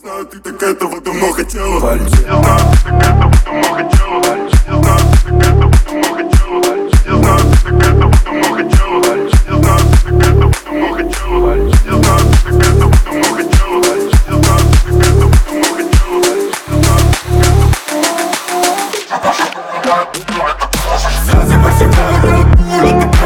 знаю, ты так этого давно хотела. Полетел. Я знаю, ты так этого давно хотела. Я знаю, ты так этого давно хотела. Я знаю, ты так этого давно хотела. Я знаю, ты так этого давно хотела. Я знаю, ты так этого давно хотела. Я знаю, ты так этого давно хотела. Я знаю, ты так этого давно хотела.